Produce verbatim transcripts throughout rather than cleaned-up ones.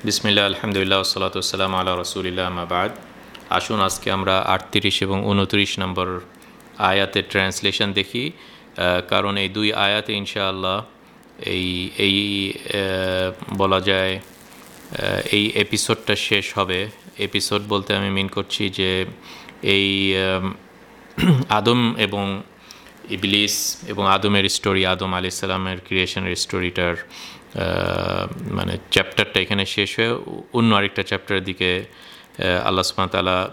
বিসমিল্লাহ আলহামদুলিল্লাহ ওসসালাতু ওয়াসসালামু আলা রাসূলিল্লাহ আম্মা বা'দ। আসুন আজকে আমরা আটত্রিশ এবং উনত্রিশ নম্বর আয়াতের ট্রান্সলেশন দেখি, কারণ এই দুই আয়াতে ইনশাআল্লাহ এই এই বলা যায় এই এপিসোডটা শেষ হবে। এপিসোড বলতে আমি মিন করছি যে এই আদম এবং ইবলিস এবং আদমের স্টোরি, আদম আলাইহিস সালামের ক্রিয়েশনের স্টোরিটার মানে চ্যাপ্টারটা এখানে শেষ হয়ে অন্য আরেকটা চ্যাপ্টারের দিকে আল্লাহ সুবহানাহু ওয়া তাআলা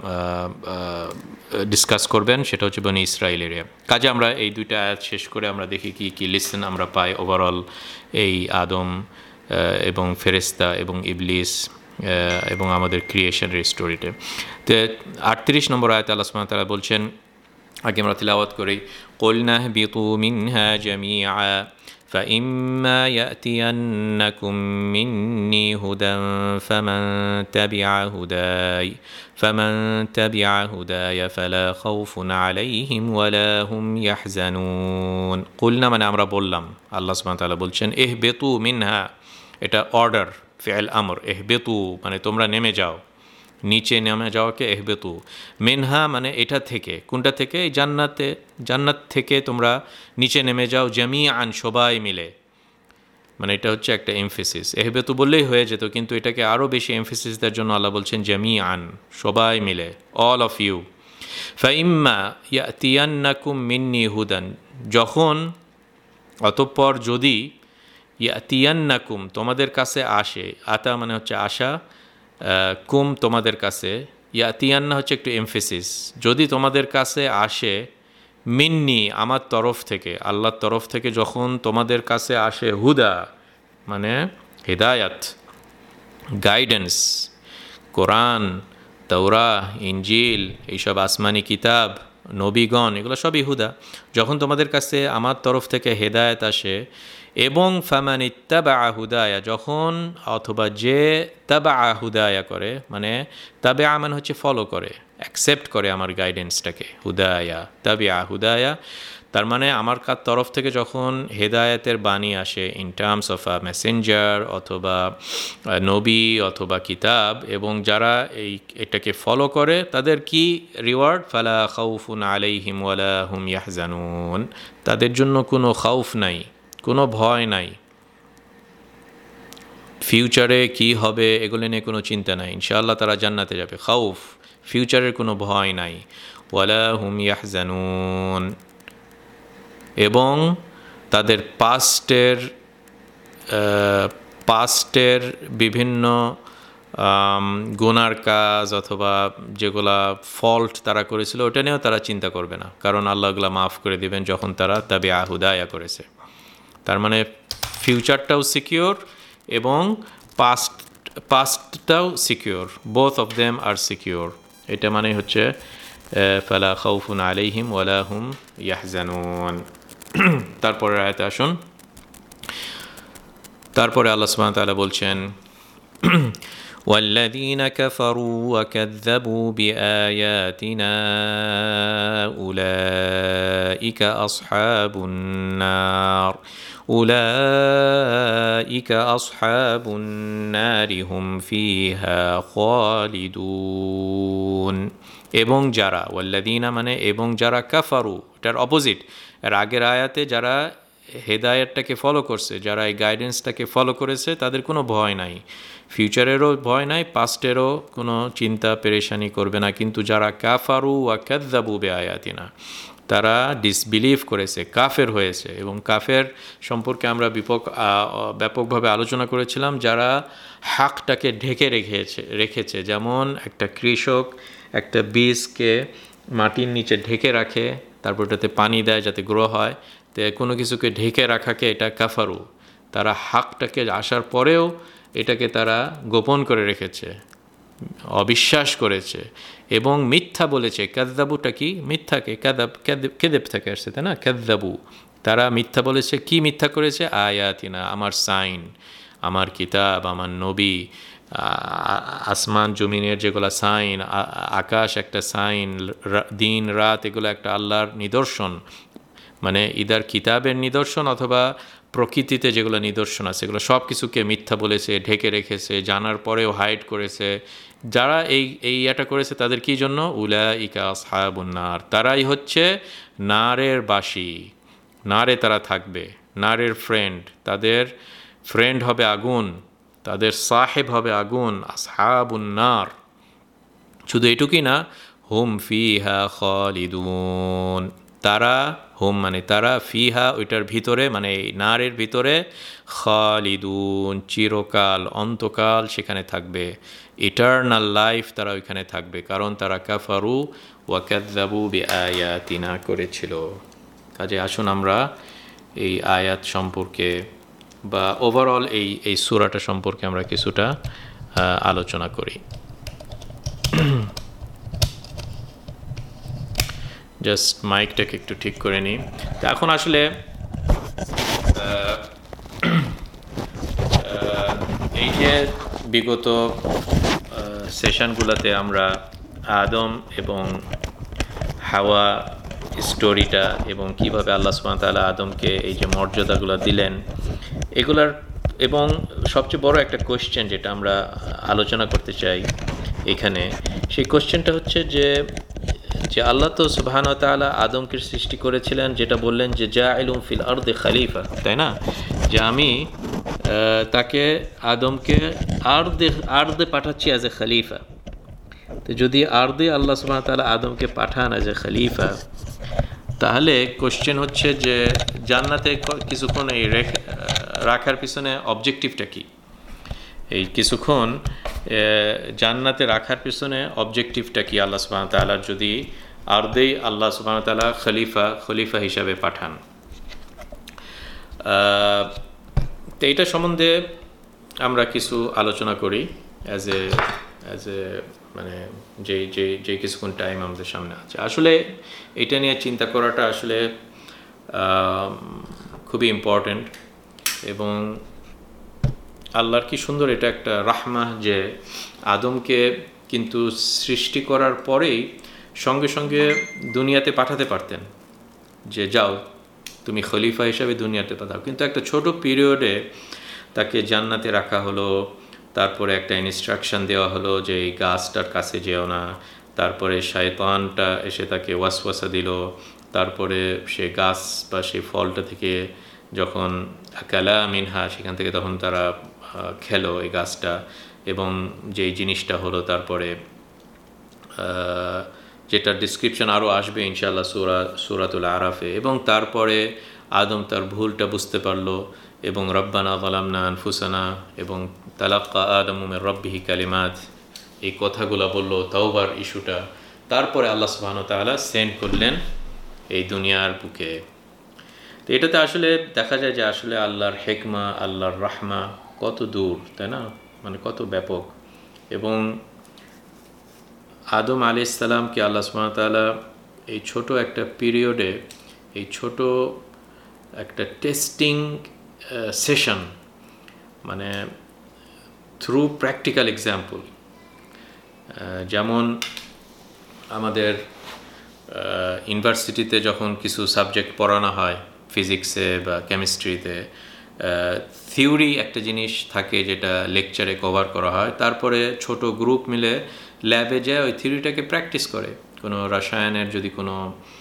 ডিসকাস করবেন, সেটা হচ্ছে বনি ইসরাইল এরিয়া। কাজে আমরা এই দুইটা আয়াত শেষ করে আমরা দেখি কি কি লেসন আমরা পাই ওভারঅল এই আদম এবং ফেরেশতা এবং ইবলিস এবং আমাদের ক্রিয়েশনের স্টোরিতে। তো আটত্রিশ নম্বর আয়াত আল্লাহ সুবহানাহু ওয়া তাআলা বলছেন, আগে আমরা তিলাওয়াত করি, কুলনা বিতু মিনহা জামিআ فإما يأتينكم مني هدى فمن تبع هداي فمن تبع هداي فلا خوف عليهم ولا هم يحزنون। قلنا মানে আমরা বললাম, আল্লাহ সুবহানাহু ওয়া তাআলা বলছেন ইহবিতু মিনহা, এটা অর্ডার, ফি'ল আমর। ইহবিতু মানে তোমরা নেমে যাও, নিচে নেমে যাওয়াকে এহবেতু। মিনহা মানে এটা থেকে, কোনটা থেকে? এই জান্নাতে, জান্নাত থেকে তোমরা নিচে নেমে যাও, জামিআন সবাই মিলে। মানে এটা হচ্ছে একটা এমফেসিস। এহবেতু বললেই হয়ে যেত, কিন্তু এটাকে আরও বেশি এমফেসিস দেওয়ার জন্য আল্লাহ বলছেন জামিআন, সবাই মিলে, অল অফ ইউ। ফাইম্মা ইয়াতিয়ান্নাকুম মিন্নি হুদান, যখন অতঃপর যদি, ইয়াতিয়ান্নাকুম তোমাদের কাছে আসে, আতা মানে হচ্ছে আশা, কুম তোমাদের কাছে, ইয়াতিয়ান্না হচ্ছে একটু এমফেসিস, যদি তোমাদের কাছে আসে, মিন্নি আমার তরফ থেকে, আল্লাহর তরফ থেকে যখন তোমাদের কাছে আসে, হুদা মানে হিদায়াত, গাইডেন্স, কোরআন, তাওরাহ, ইনজিল, এইসব আসমানি কিতাব, নবীগণ, এগুলো সবই হুদা। যখন তোমাদের কাছে আমার তরফ থেকে হেদায়েত আসে, এবং ফামান ইত্তাবা হুদায়া, যখন অথবা যে তাবা হুদায়া করে, মানে তাবে আমান হচ্ছে ফলো করে, অ্যাকসেপ্ট করে আমার গাইডেন্সটাকে, হুদায়া তাবে হুদায়া, তার মানে আমার কার তরফ থেকে যখন হেদায়েতের বাণী আসে in terms of a messenger অথবা নবী অথবা কিতাব, এবং যারা এই এটাকে ফলো করে তাদের কি রিওয়ার্ড? ফালা খাউফুন আলাইহিম ওয়ালা হুম ইয়াহজানুন, তাদের জন্য কোনো খাউফ নাই, কোনো ভয় নাই, ফিউচারে কি হবে এগুলো নিয়ে কোনো চিন্তা নাই, ইনশাআল্লাহ তারা জান্নাতে যাবে। খাউফ, ফিউচারের কোনো ভয় নাই। ওয়ালা হুম ইয়াহজানুন, এবং তাদের পাস্টের পাস্টের বিভিন্ন গুনার কাজ অথবা যেগুলা ফল্ট তারা করেছিল ওটা নিয়েও তারা চিন্তা করবে না, কারণ আল্লাহ ওগুলা মাফ করে দিবেন যখন তারা তাবে হুদায়া করেছে। তার মানে ফিউচারটাও সিকিওর এবং পাস্ট পাস্টটাও secure, both of them are secure. এটা মানে হচ্ছে ফালা খাউফুন আলাইহিম ওয়ালা হুম ইয়াহজানুন। তারপরে আয়াতে আসুন, তারপরে আল্লাহ সুবহানাহু ওয়া তাআলা বলছেন, والذين كفروا وكذبوا بآياتنا أولئك أصحاب النار أولئك أصحاب النار هم فيها خالدون। এবং যারা, ওয়াল্লাযীনা মানে এবং যারা, কাফারু এটার অপোজিট, এর আগের আয়াতে যারা হেদায়েতটাকে ফলো করছে, যারা এই গাইডেন্সটাকে ফলো করেছে, তাদের কোনো ভয় নাই, ফিউচারেরও ভয় নাই, পাস্টেরও কোনো চিন্তা পেরেশানি করবে না। কিন্তু যারা কাফারু ওয়া কাযযাবু বিআয়াতিনা, তারা ডিসবিলিভ করেছে, কাফের হয়েছে, এবং কাফের সম্পর্কে আমরা বিপক ব্যাপকভাবে আলোচনা করেছিলাম, যারা হাকটাকে ঢেকে রেখেছে রেখেছে যেমন একটা কৃষক একটা বীজকে মাটির নিচে ঢেকে রাখে, তারপর ওটাতে পানি দেয় যাতে গ্রো হয়, তো কোনো কিছুকে ঢেকে রাখাকে এটা কাফারু। তারা হাকটাকে আসার পরেও এটাকে তারা গোপন করে রেখেছে, অবিশ্বাস করেছে এবং মিথ্যা বলেছে। কাযযাবুটা কি? মিথ্যাকে, কাযাব কেদেব থেকে আসছে, তাই না? কাযযাবু, তারা মিথ্যা বলেছে। কি মিথ্যা করেছে? আয়াতিনা, আমার সাইন, আমার কিতাব, আমার নবী, আসমান জমিনের যেগুলো সাইন, আকাশ একটা সাইন, দিন রাত এগুলো একটা আল্লাহর নিদর্শন, মানে ইদার কিতাবের নিদর্শন অথবা প্রকৃতিতে যেগুলো নিদর্শন আছে সেগুলো সব কিছুকে মিথ্যা বলেছে, ঢেকে রেখেছে, জানার পরেও হাইড করেছে। যারা এই এই এটা করেছে তাদের কি জন্য? উলাইকা আসহাবুন নার, তারাই হচ্ছে নারের বাসী, নারে তারা থাকবে, নারের ফ্রেন্ড, তাদের ফ্রেন্ড হবে আগুন, তাদের সাহেব হবে আগুন, আসহাবুন নার। শুধু এটুকুই না, হুম ফিহা খালিদুন, তারা হুম মানে তারা, ফিহা ওইটার ভিতরে মানে এই নারের ভিতরে, খালিদুন চিরকাল অন্তকাল সেখানে থাকবে, ইটারনাল লাইফ তারা ওইখানে থাকবে, কারণ তারা কাফারু ওয়া কাযযাবু বিআয়াতিনা করেছিল। কাজে আসুন আমরা এই আয়াত সম্পর্কে বা ওভারঅল এই এই সূরাটা সম্পর্কে আমরা কিছুটা আলোচনা করি। জাস্ট মাইকটাকে একটু ঠিক করে নিই। তো এখন আসলে এই যে বিগত সেশনগুলোতে আমরা আদম এবং হাওয়া স্টোরিটা এবং কিভাবে আল্লাহ সুবহানাহু ওয়া তাআলা আদমকে এই যে মর্যাদাগুলো দিলেন এগুলার, এবং সবচেয়ে বড় একটা কোয়েশ্চেন যেটা আমরা আলোচনা করতে চাই এখানে, সেই কোয়েশ্চেনটা হচ্ছে যে যে আল্লাহ তো সুবহানাহু ওয়া তাআলা আদমকে সৃষ্টি করেছিলেন, যেটা বললেন যে জাইলুম ফিল আরদি খলিফা, তাই না? যে আমি তাকে আদমকে আরদে আরদে পাঠাচ্ছি অ্যাজ এ খলিফা। তো যদি আরদে আল্লাহ সুবহানাহু ওয়া তাআলা আদমকে পাঠান অ্যাজ এ খলিফা, তাহলে কোশ্চেন হচ্ছে যে জান্নাতে কিছুক্ষণ এই রাখার পিছনে অবজেক্টিভটা কি? এই কিছুক্ষণ জান্নাতে রাখার পিছনে অবজেক্টিভটা কি আল্লাহ সুবহানাহু ওয়া তাআলার, যদি আরদেই আল্লাহ সুবহানাহু ওয়া তাআলা খলিফা খলিফা হিসাবে পাঠান? তো এইটা সম্বন্ধে আমরা কিছু আলোচনা করি অ্যাজ এ অ্যাজ এ মানে যে যে যে কিছুক্ষণ টাইম আমাদের সামনে আছে। আসলে এটা নিয়ে চিন্তা করাটা আসলে খুবই ইম্পর্ট্যান্ট, এবং আল্লাহর কি সুন্দর এটা একটা রাহমা যে আদমকে কিন্তু সৃষ্টি করার পরেই সঙ্গে সঙ্গে দুনিয়াতে পাঠাতে পারতেন, যে যাও তুমি খলিফা হিসাবে দুনিয়াতে পাঠাও, কিন্তু একটা ছোট পিরিয়ডে তাকে জান্নাতে রাখা হলো, তারপরে একটা ইনস্ট্রাকশন দেওয়া হলো যে এই গাছটার কাছে যেও না, তারপরে শয়তানটা এসে তাকে ওয়াসওয়াসা দিল, তারপরে সে গাছ বা সেই ফলটা থেকে যখন আকালা মিনহা সেখান থেকে তখন তারা খেলো এই গাছটা, এবং যেই জিনিসটা হলো তারপরে যেটার ডিসক্রিপশন আরও আসবে ইনশাআল্লাহ সূরা সূরাতুল আরাফে, এবং তারপরে আদম তার ভুলটা বুঝতে পারলো এবং রব্বানা যালামনা আনফুসানা এবং তালাক্কা আদমু মির রাব্বিহি কালিমাত এই কথাগুলো বললো, তাওবার ইস্যুটা, তারপরে আল্লাহ সুবহানাহু ওয়া তাআলা সেন্ড করলেন এই দুনিয়ার বুকে। তো এটাতে আসলে দেখা যায় যে আসলে আল্লাহর হিকমা, আল্লাহর রাহমা কত দূর, তাই না? মানে কত ব্যাপক। এবং আদম আলাইহিস সালামকে আল্লাহ সুবহানাহু ওয়া তাআলা এই ছোট একটা পিরিয়ডে, এই ছোট একটা টেস্টিং সেশন, মানে থ্রু প্র্যাকটিক্যাল এক্সাম্পল, যেমন আমাদের ইউনিভার্সিটিতে যখন কিছু সাবজেক্ট পড়ানো হয় ফিজিক্সে বা কেমিস্ট্রিতে, থিওরি একটা জিনিস থাকে যেটা লেকচারে কভার করা হয়, তারপরে ছোট গ্রুপ মিলে ল্যাবে যায় ওই থিওরিটাকে প্র্যাকটিস করে। কোনো রসায়নের যদি কোনো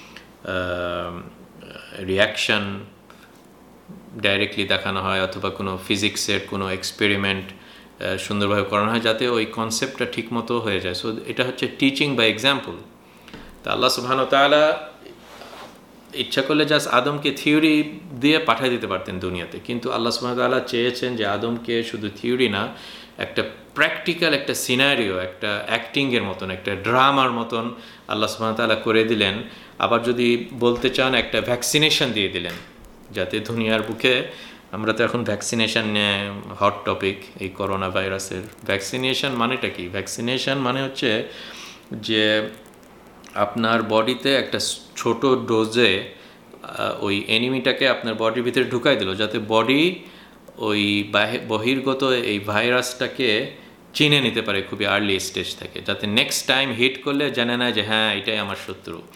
রিয়াকশান ডাইরেক্টলি দেখানো হয় অথবা কোনো ফিজিক্সের কোনো এক্সপেরিমেন্ট সুন্দরভাবে করানো হয় যাতে ওই কনসেপ্টটা ঠিকমতো হয়ে যায়। সো এটা হচ্ছে টিচিং বাই এক্সাম্পল। তা আল্লাহ সুবহানাহু ওয়া তাআলা ইচ্ছা করলে জাস্ট আদমকে থিওরি দিয়ে পাঠিয়ে দিতে পারতেন দুনিয়াতে, কিন্তু আল্লাহ সুবহানাহু ওয়া তাআলা চেয়েছেন যে আদমকে শুধু থিওরি না, একটা প্র্যাকটিক্যাল একটা সিনারিও, একটা অ্যাক্টিংয়ের মতন, একটা ড্রামার মতন আল্লাহ সুবহানাহু ওয়া তাআলা করে দিলেন। আবার যদি বলতে চান একটা ভ্যাকসিনেশন দিয়ে দিলেন, যাতে দুনিয়ার বুকে, আমরা তো এখন ভ্যাকসিনেশন নিয়ে হট টপিক, এই করোনা ভাইরাসের ভ্যাকসিনেশন মানেটা কি? ভ্যাকসিনেশন মানে হচ্ছে যে আপনার বডিতে একটা ছোট ডোজে ওই এনিমিটাকে আপনার বডির ভিতরে ঢুকাই দিল, যাতে বডি ওই বহির্গত এই ভাইরাসটাকে চিনে নিতে পারে খুবই আর্লি স্টেজ থেকে, যাতে নেক্সট টাইম হিট করলে জানে না যে হ্যাঁ এটাই আমার শত্রু।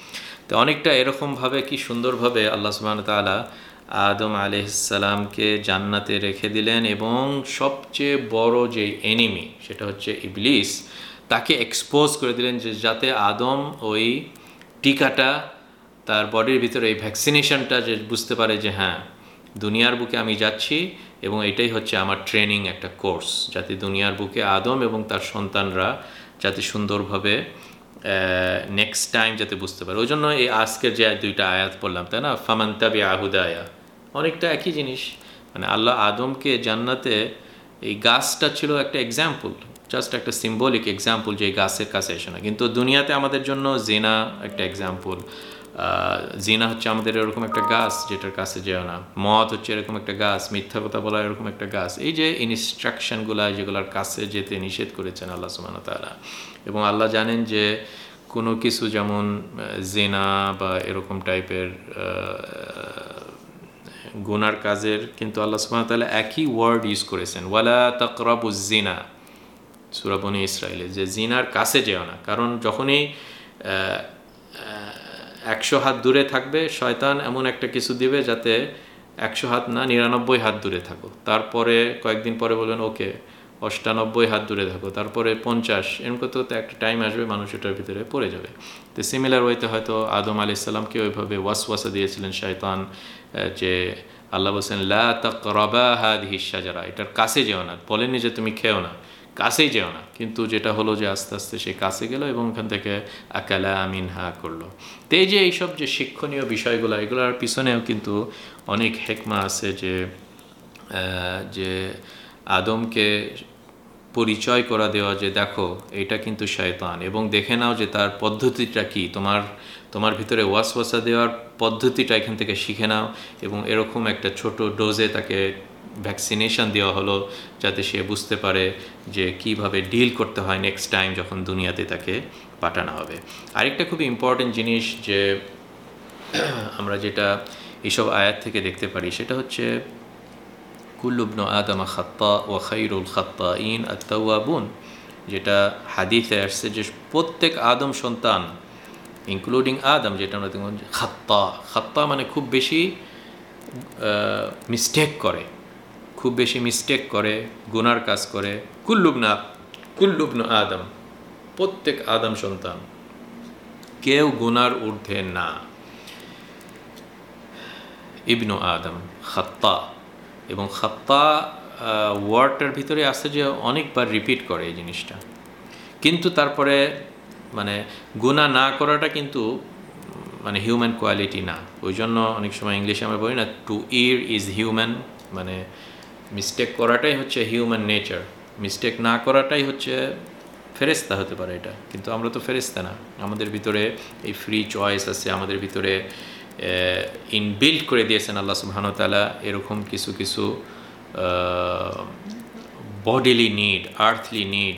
তো অনেকটা এরকমভাবে কি সুন্দরভাবে আল্লাহ সুবহানাহু ওয়া তাআলা আদম আলাইহিসসালামকে জান্নাতে রেখে দিলেন এবং সবচেয়ে বড় যে এনিমি সেটা হচ্ছে ইবলিস, তাকে এক্সপোজ করে দিলেন যে যাতে আদম ওই টিকাটা তার বডির ভিতরে এই ভ্যাকসিনেশনটা যে বুঝতে পারে যে হ্যাঁ দুনিয়ার বুকে আমি যাচ্ছি এবং এটাই হচ্ছে আমার ট্রেনিং একটা কোর্স, যাতে দুনিয়ার বুকে আদম এবং তার সন্তানরা যাতে সুন্দরভাবে নেক্সট টাইম যাতে বুঝতে পারে। ওই জন্য এই আজকের যে দুইটা আয়াত পড়লাম তাই না, ফামান তাবিআ হুদায়া, অনেকটা একই জিনিস। মানে আল্লাহ আদমকে জান্নাতে, এই গাছটা ছিল একটা এক্সাম্পল, জাস্ট একটা সিম্বলিক এক্সাম্পল যে এই গাছের কাছে এসে না, কিন্তু দুনিয়াতে আমাদের জন্য জিনা একটা এক্সাম্পল। জিনা হচ্ছে আমাদের এরকম একটা গাছ যেটার কাছে যেও না, মদ হচ্ছে এরকম একটা গাছ, মিথ্যা কথা বলা এরকম একটা গাছ। এই যে ইনস্ট্রাকশনগুলো যেগুলোর কাছে যেতে নিষেধ করেছেন আল্লাহ সুবহানাহু ওয়া তাআলা, এবং আল্লাহ জানেন যে কোনো কিছু যেমন জিনা বা এরকম টাইপের গুনার কাজের কিন্তু আল্লাহ সুবহানাহু ওয়া তাআলা একই ওয়ার্ড ইউজ করেছেন, ওয়ালা তাকরাবুজ জিনা, সূরা বনী ইসরাঈলে, যে জিনার কাছে যেও না। কারণ যখনই একশো হাত দূরে থাকবে শয়তান এমন একটা কিছু দিবে যাতে একশো হাত না নিরানব্বই হাত দূরে থাকো, তারপরে কয়েকদিন পরে বলবেন ওকে অষ্টানব্বই হাত দূরে থাকো, তারপরে পঞ্চাশ, এরকম করতে হতে একটা টাইম আসবে মানুষ এটার ভিতরে পড়ে যাবে। তো সিমিলার ওয়েতে হয়তো আদম আলাইহিস সালামকে ওইভাবে ওয়াসওয়াসা দিয়েছিলেন শয়তান, যে আল্লাহ বলছেন লা তাকরাবা হাযিহিশ শাজারা, এটার কাছে যেও না, বলেননি যে তুমি খেও না, কাছেই যেও না, কিন্তু যেটা হলো যে আস্তে আস্তে সে কাছে গেল এবং ওখান থেকে আকালা মিনহা করলো। তো এই যে এইসব যে শিক্ষণীয় বিষয়গুলো, এগুলোর পিছনেও কিন্তু অনেক হেকমা আছে, যে যে আদমকে পরিচয় করা দেওয়া যে দেখো এটা কিন্তু শয়তান, এবং দেখে নাও যে তার পদ্ধতিটা কি, তোমার তোমার ভিতরে ওয়াসওয়াসা দেওয়ার পদ্ধতিটা এখান থেকে শিখে নাও, এবং এরকম একটা ছোট ডোজে তাকে ভ্যাকসিনেশন দেওয়া হলো যাতে সে বুঝতে পারে যে কিভাবে ডিল করতে হয় নেক্সট টাইম যখন দুনিয়াতে তাকে পাঠানো হবে। আরেকটা খুবই ইম্পর্টেন্ট জিনিস যে আমরা যেটা এইসব আয়াত থেকে দেখতে পারি সেটা হচ্ছে কুল্লু ইবনু আদম খাত্তা ওয়া খায়রুল খাত্তাইন আত-তাওয়াবুন, যেটা হাদিসে আসছে যে প্রত্যেক আদম সন্তান ইনক্লুডিং আদম, যেটা আমরা দেখব খাত্তা, খাত্তা মানে খুব বেশি মিস্টেক করে, খুব বেশি মিস্টেক করে, গুনার কাজ করে। কুল্লু ইবনু কুল্লু ইবনু আদম, প্রত্যেক আদম সন্তান, কেউ গুনার ঊর্ধ্বে না। ইবনু আদম খাত্তা, এবং খাত্তা ওয়ার্ডটার ভিতরে আছে যে অনেকবার রিপিট করে এই জিনিসটা, কিন্তু তারপরে মানে গুনাহ না করাটা কিন্তু মানে হিউম্যান কোয়ালিটি না। ওই জন্য অনেক সময় ইংলিশে আমরা বলি না টু ইর ইজ হিউম্যান, মানে মিস্টেক করাটাই হচ্ছে হিউম্যান নেচার, মিস্টেক না করাটাই হচ্ছে ফেরেশতা হতে পারে এটা, কিন্তু আমরা তো ফেরেশতা না। আমাদের ভিতরে এই ফ্রি চয়েস আছে, আমাদের ভিতরে ইনবিল্ড করে দিয়েছেন আল্লাহ সুবহানাহু ওয়া তাআলা এরকম কিছু কিছু বডিলি নিড, আর্থলি নিড,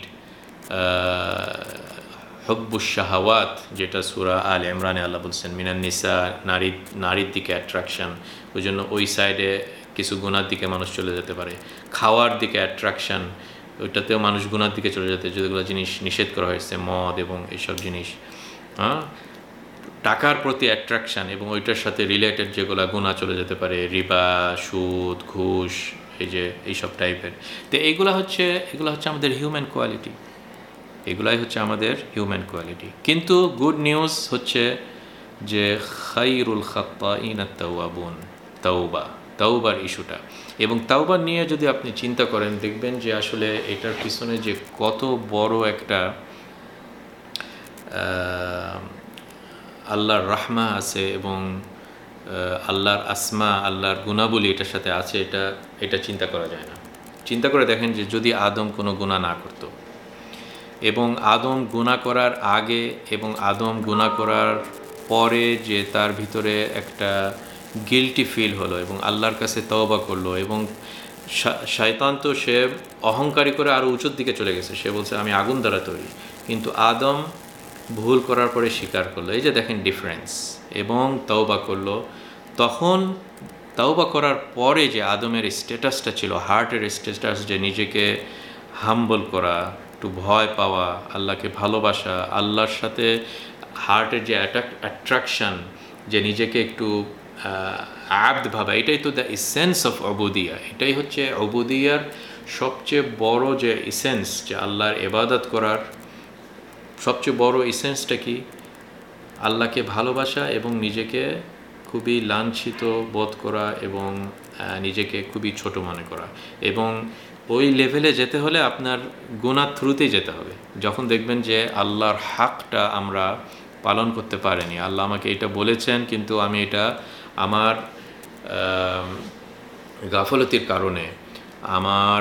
হুব্বুশ শাহাওয়াত, যেটা সূরা আল ইমরানে আল্লাহ বলছেন মিনান নিসা, নারী নারীর দিকে অ্যাট্রাকশন, ওই জন্য ওই সাইডে কিছু গুনার দিকে মানুষ চলে যেতে পারে। খাওয়ার দিকে অ্যাট্রাকশন, ওইটাতেও মানুষ গুনার দিকে চলে যেতে, যেগুলো জিনিস নিষেধ করা হয়েছে মদ এবং এইসব জিনিস। হ্যাঁ, টাকার প্রতি অ্যাট্রাকশান এবং ওইটার সাথে রিলেটেড যেগুলো গুনাহ চলে যেতে পারে, রিবা, সুদ, ঘুষ, এই যে এইসব টাইপের। তো এইগুলো হচ্ছে এগুলো হচ্ছে আমাদের হিউম্যান কোয়ালিটি, এগুলাই হচ্ছে আমাদের হিউম্যান কোয়ালিটি। কিন্তু গুড নিউজ হচ্ছে যে খায়রুল খাত্তাইন আত-তাওয়াবুন, তাওবা, তাওবার ইস্যুটা, এবং তাওবা নিয়ে যদি আপনি চিন্তা করেন দেখবেন যে আসলে এটার পিছনে যে কত বড় একটা আল্লাহর রাহমা আছে এবং আল্লাহর আসমা, আল্লাহর গুণাবলী এটার সাথে আছে, এটা এটা চিন্তা করা যায় না। চিন্তা করে দেখেন যে যদি আদম কোনো গুনাহ না করত, এবং আদম গুনাহ করার আগে এবং আদম গুনাহ করার পরে যে তার ভিতরে একটা গিল্টি ফিল হলো এবং আল্লাহর কাছে তওবা করলো, এবং শয়তান তো সে অহংকারী করে আরও উঁচুর দিকে চলে গেছে, সে বলছে আমি আগুন দ্বারা তৈরি, কিন্তু আদম ভুল করার পরে স্বীকার করলো। এই যে দেখেন ডিফারেন্স, এবং তওবা করলো। তখন তওবা করার পরে যে আদমের স্ট্যাটাসটা ছিল, হার্টের স্ট্যাটাস, যে নিজেকে হাম্বল করা, একটু ভয় পাওয়া, আল্লাহকে ভালোবাসা, আল্লাহর সাথে হার্টের যে অ্যাট্রাকশন, যে নিজেকে একটু আব্দ ভাবা, এটাই তো দ্য ইসেন্স অফ অবুদিয়া। এটাই হচ্ছে অবুদিয়ার সবচেয়ে বড় যে ইসেন্স, যে আল্লাহর ইবাদত করার সবচেয়ে বড় ইসেন্সটা কি? আল্লাহকে ভালোবাসা এবং নিজেকে খুবই লাঞ্ছিত বোধ করা এবং নিজেকে খুবই ছোট মনে করা। এবং ওই লেভেলে যেতে হলে আপনার গুনার থ্রুতেই যেতে হবে। যখন দেখবেন যে আল্লাহর হকটা আমরা পালন করতে পারিনি, আল্লাহ আমাকে এটা বলেছেন কিন্তু আমি এটা আমার গাফলতির কারণে, আমার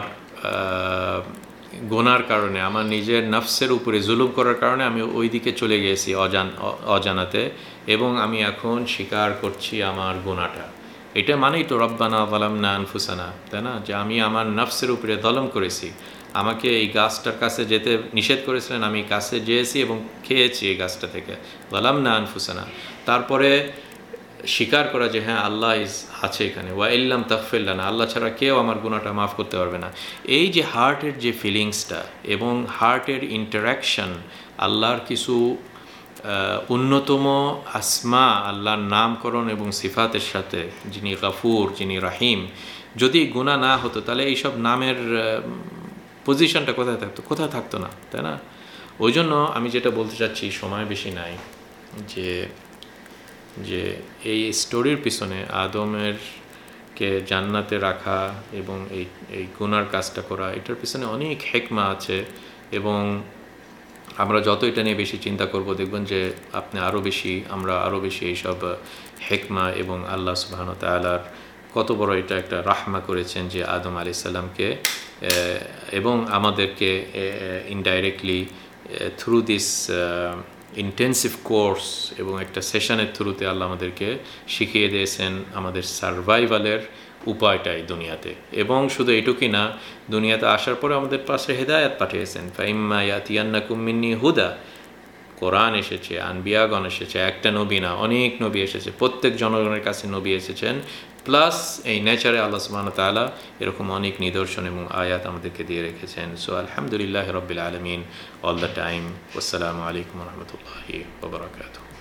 গুনার কারণে, আমার নিজের নফসের উপরে জুলুম করার কারণে আমি ওই দিকে চলে গিয়েছি অজান অজানাতে এবং আমি এখন স্বীকার করছি আমার গুনাহটা। এটা মানেই তো রব্বানা যালামনা আনফুসানা, তাই না? যে আমি আমার নফসের উপরে দলম করেছি। আমাকে এই গাছটার কাছে যেতে নিষেধ করেছিলেন, আমি কাছে যেয়েছি এবং খেয়েছি এই গাছটা থেকে, যালামনা আনফুসানা। তারপরে স্বীকার করা যে হ্যাঁ আল্লাহ ইজ আছে এখানে, ওয়া ইল্লাম তাগফির লানা, আল্লাহ ছাড়া কেউ আমার গুনাহটা মাফ করতে পারবে না। এই যে হার্টের যে ফিলিংসটা এবং হার্টের ইন্টারাকশন আল্লাহর কিছু অন্যতম আসমা, আল্লাহর নামকরণ এবং সিফাতের সাথে, যিনি গাফুর, যিনি রাহিম, যদি গুনাহ না হতো তাহলে এইসব নামের পজিশনটা কোথায় থাকতো? কোথায় থাকতো না, তাই না? ওই জন্য আমি যেটা বলতে চাচ্ছি, সময় বেশি নাই, যে যে এই স্টোরির পিছনে আদমের কে জান্নাতে রাখা এবং এই এই গুনার কাজটা করা, এটার পিছনে অনেক হেকমা আছে। এবং আমরা যত এটা নিয়ে বেশি চিন্তা করব, দেখবেন যে আপনি আরও বেশি, আমরা আরও বেশি এইসব হেকমা এবং আল্লাহ সুবহানাহু ওয়া তাআলার কত বড় এটা একটা রাহমা করেছেন যে আদম আলাইহিস সালামকে এবং আমাদেরকে indirectly through this intensive course এবং একটা সেশনের থ্রুতে আল্লাহ আমাদেরকে শিখিয়ে দিয়েছেন আমাদের সারভাইভালের উপায়টাই দুনিয়াতে। এবং শুধু এটুকুই না, দুনিয়াতে আসার পরে আমাদের পাশে হেদায়াত পাঠিয়েছেন, ফাইম্মা ইয়াতিয়ান্নাকুম মিন্নি হুদা। কোরআন এসেছে, আনবিয়াগণ এসেছে, একটা নবী না, অনেক নবী এসেছে, প্রত্যেক জনগণের কাছে নবী এসেছেন। প্লাস এই নেচারে আল্লাহ সুবহানাহু ওয়া তাআলা এরকম অনেক নিদর্শন এবং আয়াত আমাদেরকে দিয়ে রেখেছেন। সো আলহামদুলিল্লাহ রাব্বিল আলামিন অল দ্য টাইম। আসসালামু আলাইকুম ওয়া রাহমাতুল্লাহি ওয়া বারাকাতুহু।